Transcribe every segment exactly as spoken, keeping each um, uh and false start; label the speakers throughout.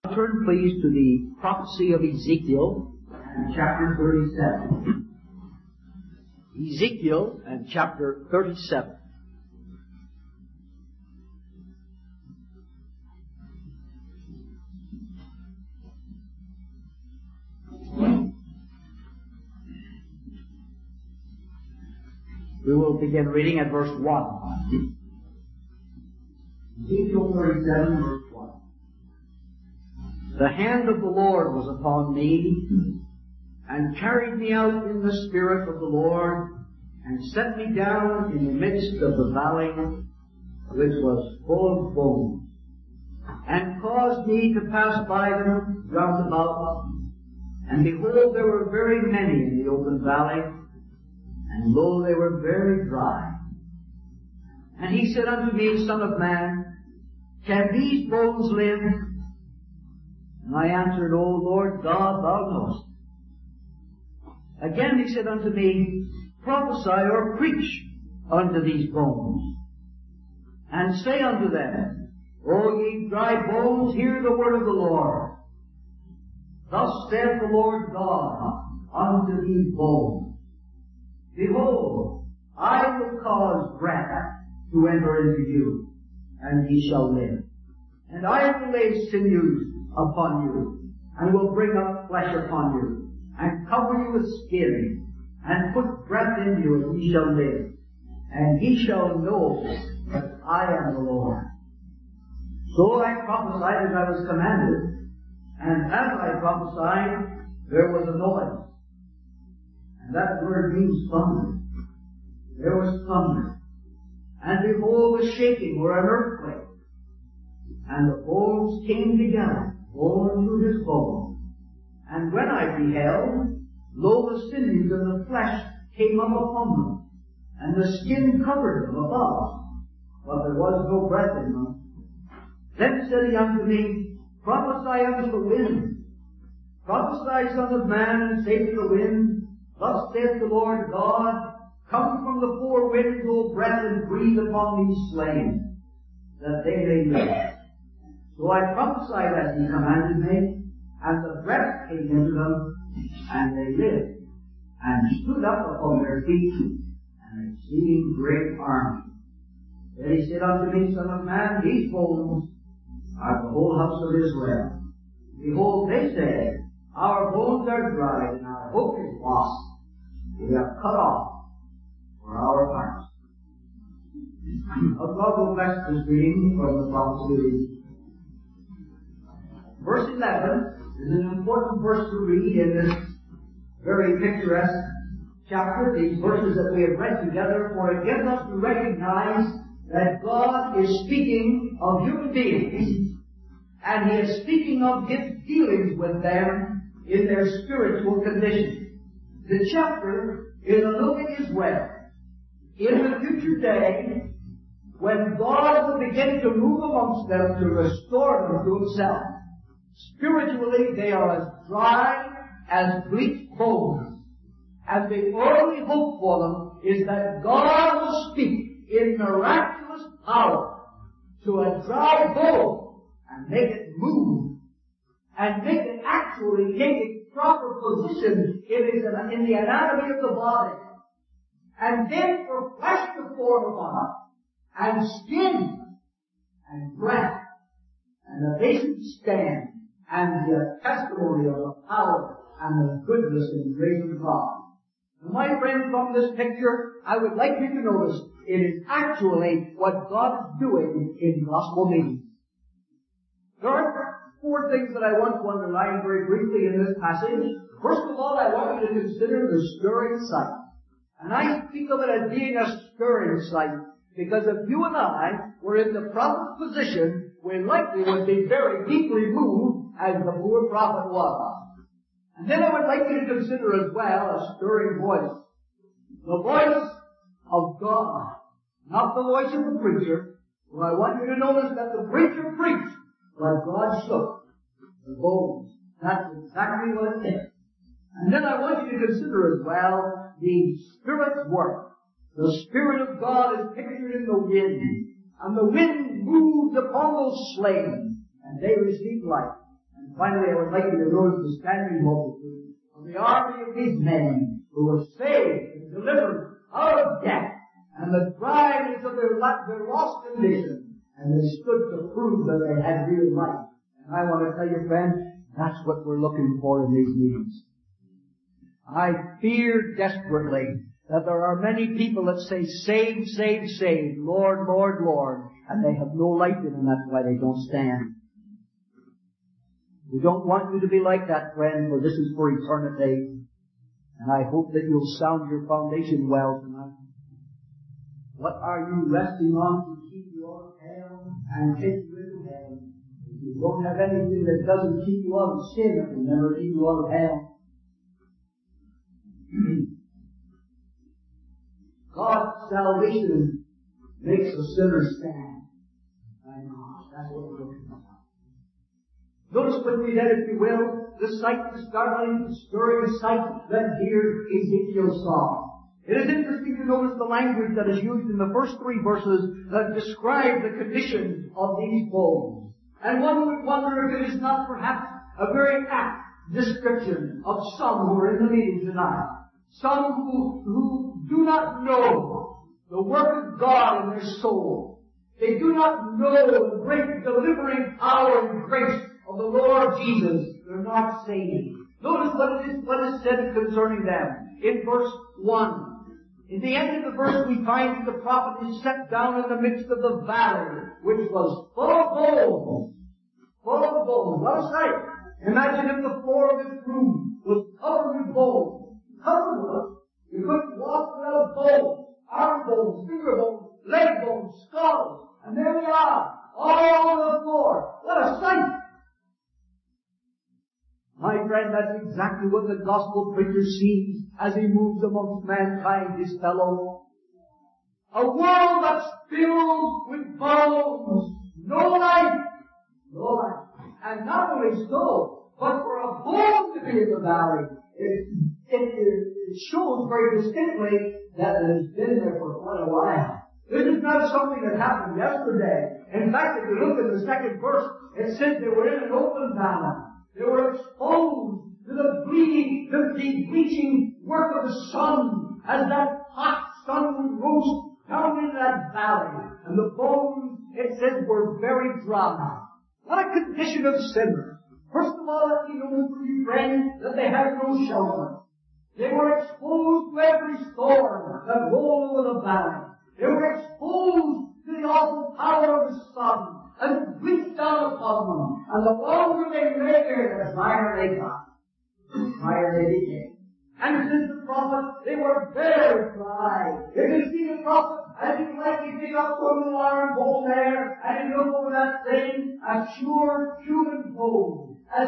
Speaker 1: Turn please to the prophecy of Ezekiel and chapter thirty-seven. Ezekiel and chapter thirty-seven. We will begin reading at verse one. Ezekiel thirty-seven, verse one. The hand of the Lord was upon me, and carried me out in the Spirit of the Lord, and set me down in the midst of the valley, which was full of bones, and caused me to pass by them round about. And behold, there were very many in the open valley, and lo, they were very dry. And he said unto me, Son of man, can these bones live? And I answered, O Lord God, thou knowest. Again he said unto me, Prophesy or preach unto these bones, and say unto them, O ye dry bones, hear the word of the Lord. Thus saith the Lord God unto these bones, Behold, I will cause breath to enter into you, and ye shall live. And I will lay sinews upon you, and will bring up flesh upon you, and cover you with skin, and put breath in you, and ye shall live. And ye shall know that I am the Lord. So I prophesied as I was commanded, and as I prophesied, there was a noise. And that word means thunder. There was thunder. And behold, a shaking or an earthquake. And the bones came together, bone to his bone. And when I beheld, lo, the sinews and the flesh came up upon them, and the skin covered them above, but there was no breath in them. Then said he unto me, Prophesy unto the wind. Prophesy, Son of man, and say to the wind, Thus saith the Lord God, Come from the four winds, O breath, and breathe upon these slain, that they may live. So I prophesied as he commanded me, and the breath came into them, and they lived, and stood up upon their feet, an exceeding great army. Then he said unto me, Son of man, these bones are the whole house of Israel. Behold, they say, Our bones are dried, and our hope is lost. We are cut off for our hearts. Oh, God will bless this reading from the prophecy of Ezekiel. Verse eleven is an important verse to read in this very picturesque chapter, these verses that we have read together, for it gives us to recognize that God is speaking of human beings, and He is speaking of His dealings with them in their spiritual condition. The chapter is a look at Israel in the future day, when God will begin to move amongst them to restore them to Himself. Spiritually, they are as dry as bleached bones. And the only hope for them is that God will speak in miraculous power to a dry bone and make it move, and make it actually take its proper position in, in the anatomy of the body. And then for flesh to form upon it, and skin, and breath, and that they should stand, and the testimony of the power and the goodness and grace of God. Now, my friend, from this picture, I would like you to notice it is actually what God is doing in gospel meetings. There are four things that I want to underline very briefly in this passage. First of all, I want you to consider the stirring sight. And I speak of it as being a stirring sight, because if you and I were in the prophet's position, we likely would be very deeply moved as the poor prophet was. And then I would like you to consider as well a stirring voice. The voice of God, not the voice of the preacher. Well, I want you to notice that the preacher preached, but God shook the bones. That's exactly what it is. And then I want you to consider as well the Spirit's work. The Spirit of God is pictured in the wind, and the wind moved upon those slain, and they received life. Finally, I would like you to notice the standing multitude of the army of these men who were saved and delivered out of death and the dryness of their, their lost condition, and they stood to prove that they had real life. And I want to tell you, friend, that's what we're looking for in these meetings. I fear desperately that there are many people that say, save, save, save, Lord, Lord, Lord, and they have no life in them. That's why they don't stand. We don't want you to be like that, friend, for this is for eternity. And I hope that you'll sound your foundation well tonight. What are you resting on to keep you out of hell and take you into heaven? If you don't have anything that doesn't keep you out of sin, it will never keep you out of hell. God's salvation makes a sinner stand. I know. That's what we're looking for. Notice with me then, if you will, the sight, the startling, stirring sight that here Ezekiel saw. It is interesting to notice the language that is used in the first three verses that describe the condition of these bones. And one would wonder if it is not perhaps a very apt description of some who are in the meeting tonight. Some who, who do not know the work of God in their soul. They do not know the great delivering power and grace of the Lord Jesus. They're not saved. Notice what it is, what is said concerning them in verse one. In the end of the verse we find that the prophet is set down in the midst of the valley, which was full of bones. Full of bones. What a sight. Imagine if the floor of this room was covered with bones. Covered with them. You couldn't walk without bones. Arm bones, finger bones, leg bones, skulls. And there they are. All over the floor. What a sight. My friend, that's exactly what the gospel preacher sees as he moves amongst mankind, his fellow. A world that's filled with bones. No life. No life. And not only so, but for a bone to be in the valley, it, it, it shows very distinctly that it has been there for quite a while. This is not something that happened yesterday. In fact, if you look at the second verse, it says they were in an open valley. They were exposed to the bleeding, the, the bleaching work of the sun as that hot sun would roast down into that valley. And the bones, it says, were very dry. What a condition of sinners. First of all, let me know, dear friend, that they had no shelter. They were exposed to every storm that rolled over the valley. They were exposed to the awful power of the sun as it bleached down upon them. And the longer they lay there, the drier they got. The drier they became. And since the prophet, they were very dry. If you see the prophet, as he likely pick up some of the iron bone there, and he look over that thing, a sure human bone, as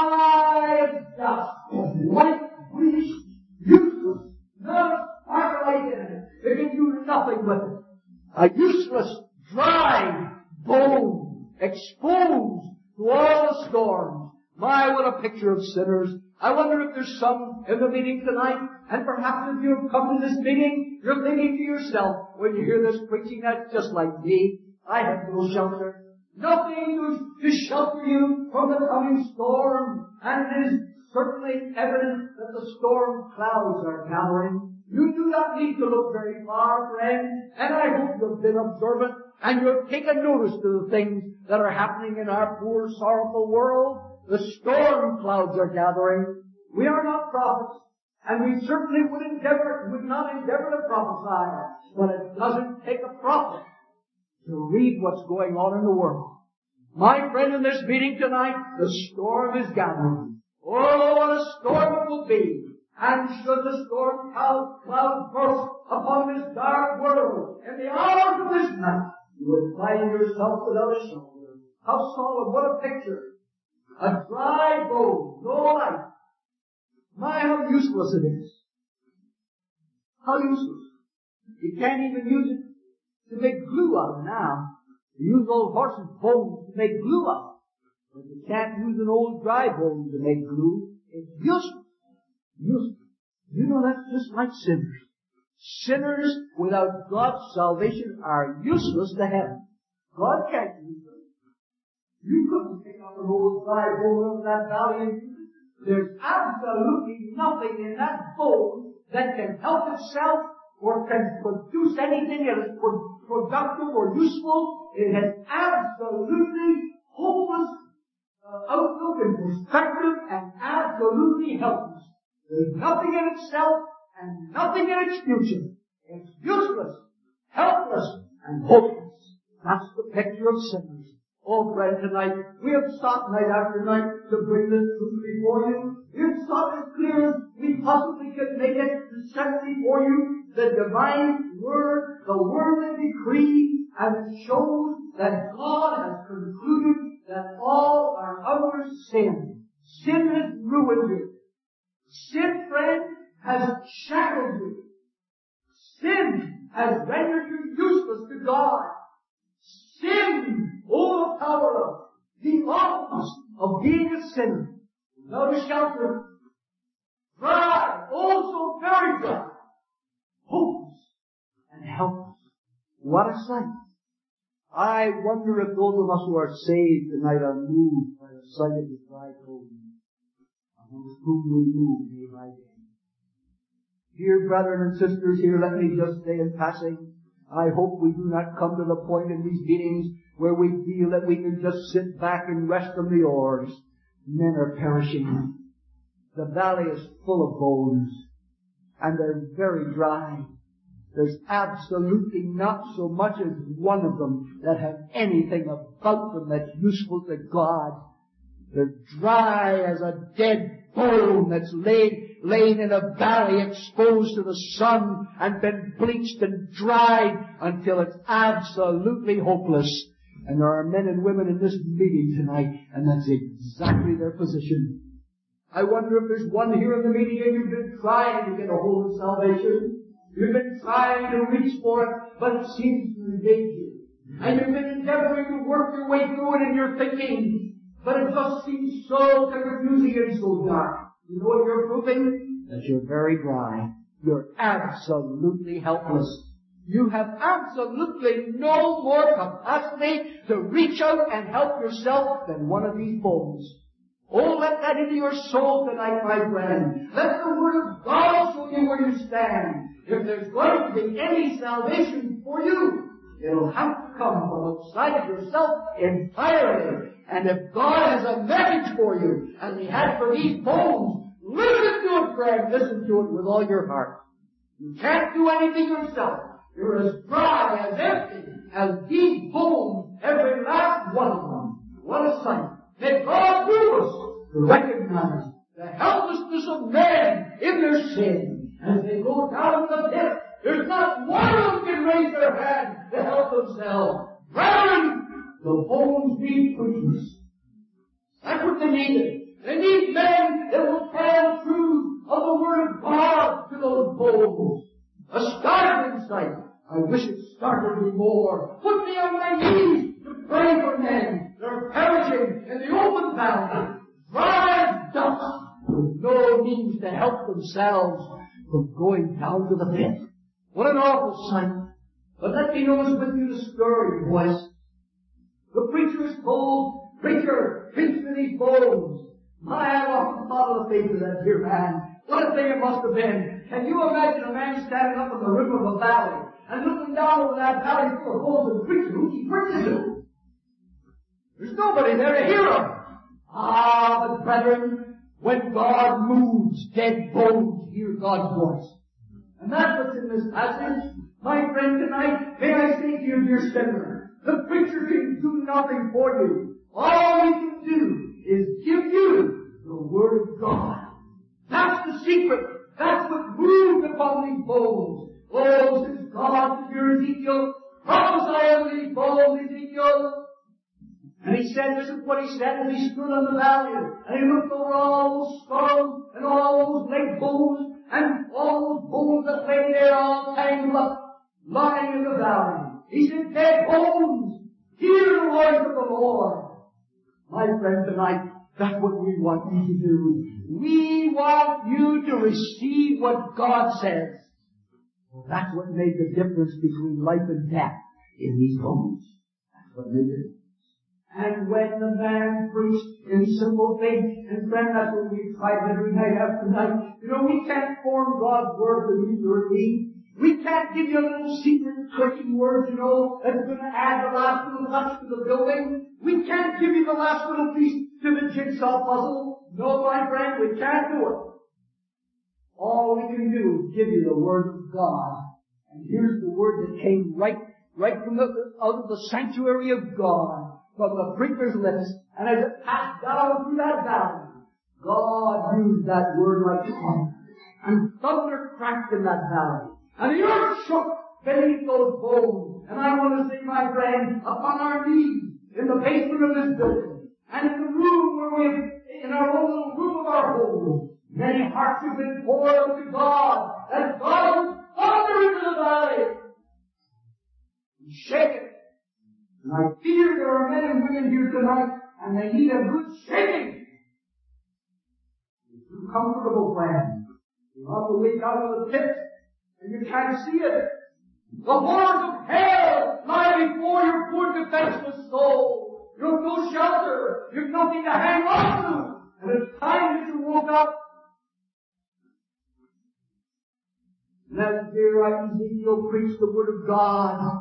Speaker 1: dry as dust, white, bleached, useless, not a spark of light in it. They can do nothing with it. A useless, dry bone, exposed to all the storms. My, what a picture of sinners. I wonder if there's some in the meeting tonight, and perhaps if you've come to this meeting, you're thinking to yourself, when you hear this preaching, that's just like me. I have no shelter. Nothing to, to shelter you from the coming storm. And it is certainly evident that the storm clouds are gathering. You do not need to look very far, friend, and I hope you've been observant and you've taken notice to the things that are happening in our poor, sorrowful world. The storm clouds are gathering. We are not prophets, and we certainly would endeavor, would not endeavor to prophesy, but it doesn't take a prophet to read what's going on in the world. My friend, in this meeting tonight, the storm is gathering. Oh, what a storm it will be! And should the storm cloud, cloud burst upon this dark world in the hours of this night, you would find yourself without a shelter. How solemn, what a picture. A dry bone, no life. My, how useless it is. How useless. You can't even use it to make glue out of now. You use old horses' bones to make glue out of. But you can't use an old dry bone to make glue. It's useless. Useless. You know, that's just like sinners. Sinners without God's salvation are useless to heaven. God can't use them. You couldn't pick up an old dry bone out of that valley and use it. There's absolutely nothing in that bone that can help itself or can produce anything that is pro- productive or useful. It has absolutely hopeless uh, outlook and perspective and absolutely helpless. There's nothing in itself and nothing in its future. It's useless, helpless, and hopeless. That's the picture of sinners. Oh, friend, tonight, we have sought night after night to bring this truth before you. We have sought as clear as we possibly can make it to set before you the divine Word, the worldly decree, and it shows that God has concluded that all are under sin. Sin has ruined you. Sin, friend, has shackled you. Sin has rendered you useless to God. Sin, oh, the power of, the awfulness of being a sinner, without a shelter, dry, oh so very dry, hopeless and helpless. What a sight. I wonder if those of us who are saved tonight are moved by the sight of the dry bones, amongst whom we move day by day. Dear brethren and sisters, here let me just say in passing, I hope we do not come to the point in these meetings where we feel that we can just sit back and rest on the oars. Men are perishing. The valley is full of bones, and they're very dry. There's absolutely not so much as one of them that have anything about them that's useful to God. They're dry as a dead bone that's laid laid in a valley exposed to the sun and been bleached and dried until it's absolutely hopeless. And there are men and women in this meeting tonight, and that's exactly their position. I wonder if there's one here in the meeting and you've been trying to get a hold of salvation. You've been trying to reach for it, but it seems to evade you. And you've been endeavoring to work your way through it in your thinking, but it just seems so confusing and so dark. You know what you're proving? That you're very dry. You're absolutely helpless. You have absolutely no more capacity to reach out and help yourself than one of these bones. Oh, let that into your soul tonight, my friend. Let the Word of God show you where you stand. If there's going to be any salvation for you, it'll have to come from outside of yourself entirely. And if God has a message for you, as He had for these bones, listen to it, friend. Listen to it with all your heart. You can't do anything yourself. You're as dry, as empty as these bones, every last one of them. What a sight. May God move us to recognize the helplessness of men in their sin. As they go down the pit, there's not one of them can raise their hand to help themselves. Brethren, the bones need preachers. That's what they need. They need men that will tell the truth of the Word of God to those bones. A startling sight. I wish it startled me more. Put me on my knees to pray for men. They're perishing in the open valley, dry as dust, with no means to help themselves from going down to the pit. What an awful sight. But let me notice with you the story, boys. The preacher is told, preacher, preach to these bones. My, I've often thought of the face of that dear man. What a thing it must have been. Can you imagine a man standing up on the rim of a valley and looking down over that valley full of bones and preaching? Who's he preaching to? There's nobody there to hear him. Ah, but brethren, when God moves, dead bones hear God's voice. And that's what's in this passage. My friend, tonight, may I say to you, dear sinner, the preacher can do nothing for you. All he can do is give you the Word of God. That's the secret. That's what moved upon these bones. Oh, says God to your Ezekiel, prophesy of these bones, Ezekiel. And he said, this is what he said as he stood on the valley. And he looked over all those skulls and all those leg bones and all those bones that lay there all tangled up, lying in the valley. He said, dead bones, hear the voice of the Lord. My friend, tonight, that's what we want you to do. We want you to receive what God says. Well, that's what made the difference between life and death in these bones. That's what made the difference. And when the man preached in simple faith, and friend, that's what we tried every night after night. You know, we can't form God's Word to meet your need. We can't give you a little secret clicking word, you know, that's going to add the last little touch to the building. We can't give you the last little piece to the jigsaw puzzle. No, my friend, we can't do it. All we can do is give you the Word of God. And here's the Word that came right, right from the, out of the sanctuary of God, from the preacher's lips. And as it passed down through that valley, God used that Word like thunder. And thunder cracked in that valley. And the earth shook beneath those bones. And I want to say, my friend, upon our knees, in the basement of this building, and in the room where we, in our own little room of our home, many hearts have been poured out to God, that God would thunder into the valley and shake it. And I fear there are men and women here tonight, and they need a good shaking. It's too comfortable, friend. You have to wake out of the pit, and you can't see it. The horrors of hell lie before your poor defenseless soul. You have no shelter. You have nothing to hang on to. And it's time that you woke up. And as dear Ezekiel preached the Word of God,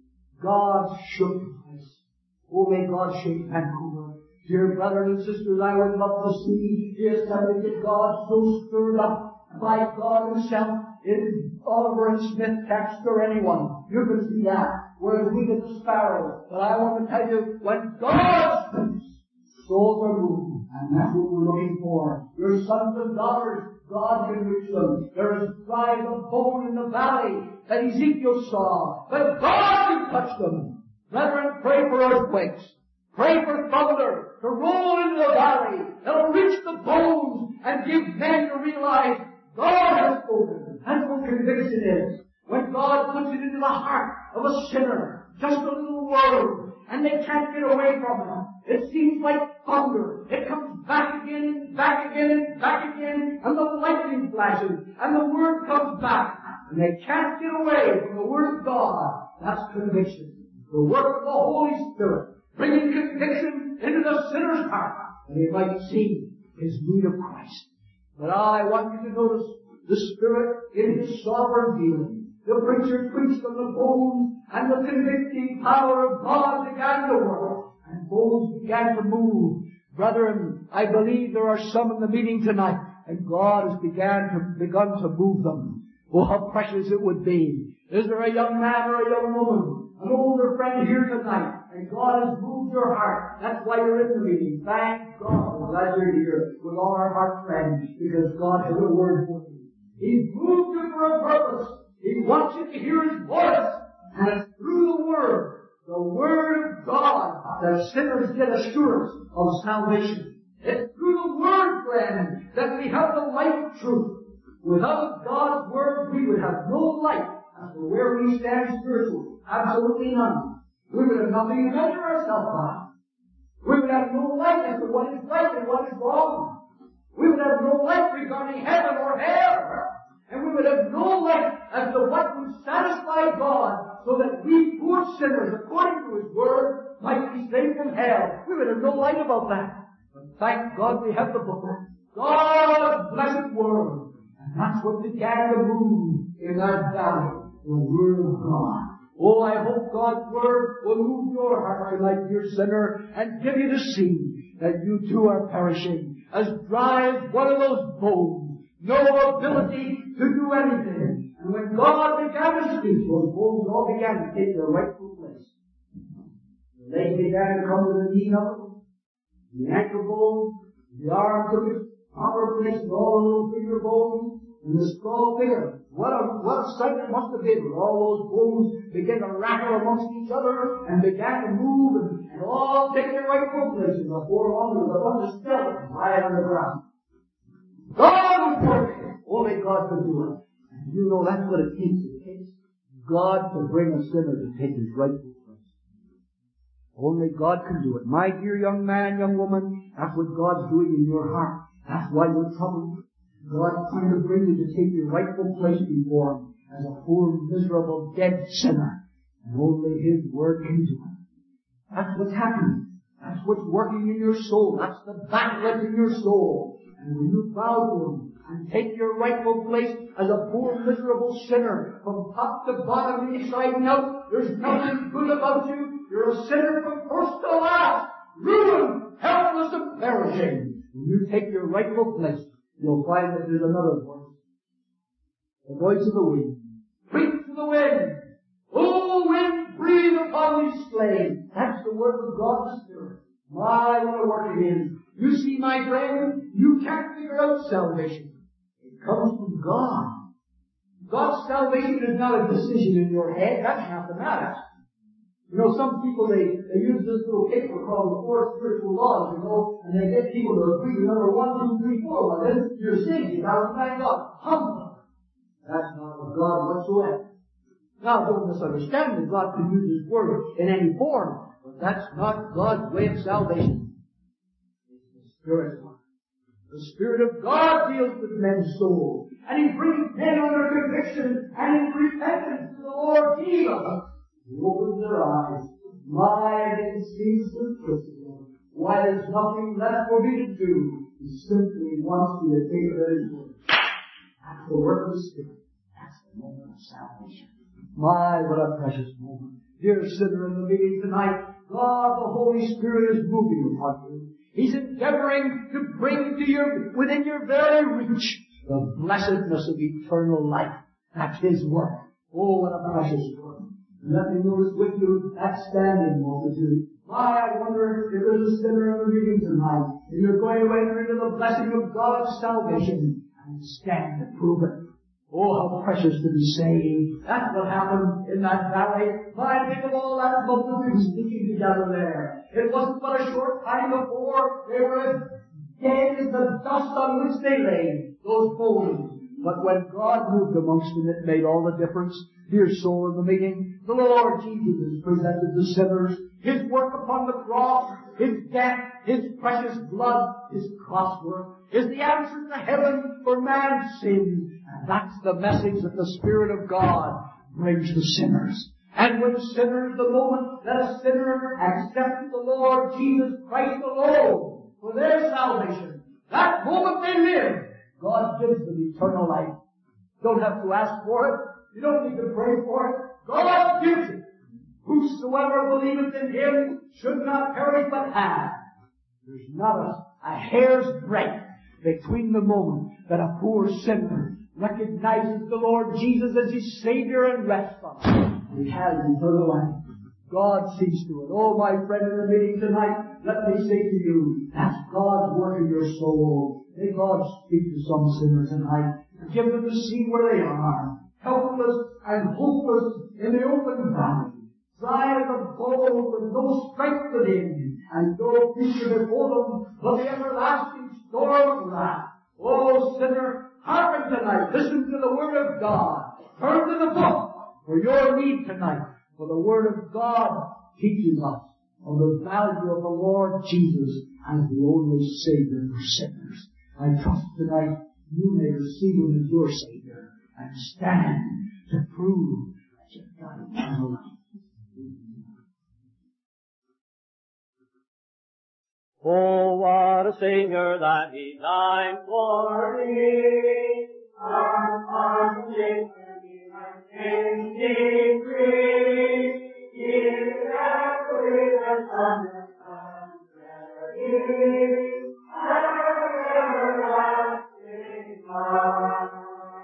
Speaker 1: God shook the place. Oh, may God shake Vancouver. Dear brothers and sisters, I would love to see the Assembly of God so stirred up by God Himself. In Oliver and Smith text or anyone, you can see that. Whereas we get the sparrow. But I want to tell you, when God speaks, souls are moved. And that's what we're looking for. Your sons and daughters, God can reach them. There is dry of bone in the valley that Ezekiel saw. But God can touch them. Brethren, pray for earthquakes. Pray for thunder to roll into the valley. That'll reach the bones and give men to realize God has spoken. That's what conviction is. When God puts it into the heart of a sinner, just a little word, and they can't get away from it. It seems like thunder. It comes back again and back again and back again, and the lightning flashes, and the word comes back, and they can't get away from the Word of God. That's conviction. The work of the Holy Spirit, bringing conviction into the sinner's heart, that he might see his need of Christ. But I want you to notice the Spirit in His sovereign dealing. The preacher preached on the bones, and the convicting power of God began to work, and bones began to move. Brethren, I believe there are some in the meeting tonight, and God has began to, begun to move them. Oh, how precious it would be. Is there a young man or a young woman, an older friend here tonight, and God has moved your heart? That's why you're in the meeting. Thank God. I'm glad you're here with all our heart, friends, because God has a word for you. He's moved you for a purpose. He wants you to hear His voice. And it's through the Word, the Word of God, that sinners get assurance of salvation. It's through the Word, friend, that we have the light of truth. Without God's Word, we would have no light as to where we stand spiritually. Absolutely none. We would have nothing to measure ourselves by. We would have no light as to what is right and what is wrong. We would have no light regarding heaven or hell. And we would have no light as to what would satisfy God, so that we poor sinners, according to His Word, might be saved from hell. We would have no light about that. But thank God we have the book. God's blessed Word. And that's what began to move in that valley, the Word of God. Oh, I hope God's Word will move your heart tonight, dear sinner, and give you to see that you too are perishing, as dry as one of those bones. No ability to do anything. And when God began to speak, those bones all began to take their rightful place. The leg began to come to the knee level, the ankle bone, the arm took its proper place, with all the little finger bones, and the skull figure. What a, what a sight it must have been when all those bones began to rattle amongst each other and began to move and, and all take their rightful places before long there was a bunch of skeletons lying on the ground. God was working. Only God could do it. And you know that's what it takes. It takes God to bring a sinner to take his rightful place. Only God can do it. My dear young man, young woman, that's what God's doing in your heart. That's why you're troubled. God's trying to bring you to take your rightful place before Him as a poor, miserable, dead sinner. And only His Word can do it. That's what's happening. That's what's working in your soul. That's the banquet in your soul. And when you bow to Him and take your rightful place as a poor miserable sinner from top to bottom, inside and out, there's nothing good about you. You're a sinner from first to last, ruined, helpless and perishing. When you take your rightful place, you'll find that there's another voice. The voice of the wind. Preach to the wind. Oh, wind, breathe upon these slain. That's the word of God the Spirit. My, what a work it is. You see, my friend, you can't figure out salvation. It comes from God. God's salvation is not a decision in your head. That's mathematics. You know, some people, they, they use this little paper called the Four Spiritual Laws, you know, and they get people to agree to number one, two, three, four. Well, then you're saved. You gotta thank God. Humble. That's not of God whatsoever. Now, don't misunderstand that God can use His Word in any form, but that's not God's way of salvation. It's the Spirit of God. The Spirit of God deals with men's souls, and He brings men under conviction and in repentance to the Lord Jesus. He opens their eyes. My, it seems simplicity. Why, there's nothing left for me to do. He simply wants me to take it at His word. That's the work of the Spirit. That's the moment of salvation. My, what a precious moment. Dear sinner in the meeting tonight, God the Holy Spirit is moving upon you. He's endeavoring to bring to your, within your very reach, the blessedness of eternal life. That's His work. Oh, what a precious work. Let me notice with you that standing multitude. My, I wonder if there's a sinner in the meeting tonight, and you're going to enter into the blessing of God's salvation and stand to prove it. Oh, how precious to be saved. That's what happened in that valley. My, think of all that multitude sticking together there. It wasn't but a short time before they were as dead as the dust on which they lay, those bones. But when God moved amongst them, it made all the difference. Dear soul in the meeting, the Lord Jesus has presented the sinners. His work upon the cross, His death, His precious blood, His cross work is the answer to heaven for man's sin. And that's the message that the Spirit of God brings to sinners. And when sinners, the moment that a sinner accepts the Lord Jesus Christ alone for their salvation, that moment they live, God gives them eternal life. Don't have to ask for it. You don't need to pray for it. God gives it. Whosoever believeth in Him should not perish but have. There's not a, a hair's breadth between the moment that a poor sinner recognizes the Lord Jesus as his Savior and rests on Him. He has eternal life. God sees to it. Oh, my friend in the meeting tonight, let me say to you, that's God's work in your soul. May God speak to some sinners tonight and give them to see where they are, helpless and hopeless in the open valley, dry as a bowl with no strength within, and no future before them but the everlasting storm of wrath. Oh, sinner, hearken tonight. Listen to the Word of God. Turn to the book for your need tonight. For the Word of God teaches us of the value of the Lord Jesus as the only Savior for sinners. I trust tonight you may receive Him as your Savior and stand to prove that you've got eternal life.
Speaker 2: Oh, what a Savior that He died for me! Our hearts and He free, He hath freed us from the contrary, and everlasting life.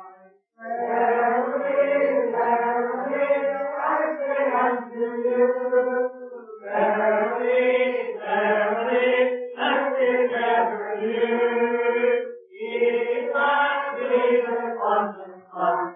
Speaker 2: Verily, verily, I say unto you, verily, verily, let it ever you, He hath freed us from the contrary.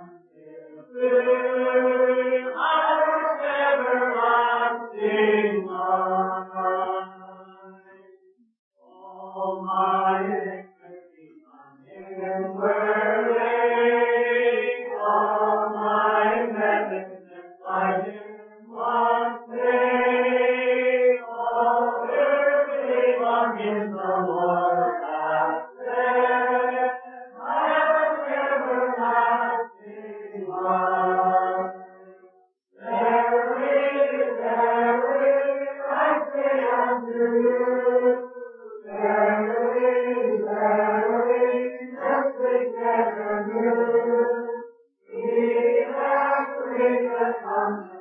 Speaker 2: Verily, verily, verily, nothing ever new. He hath reached upon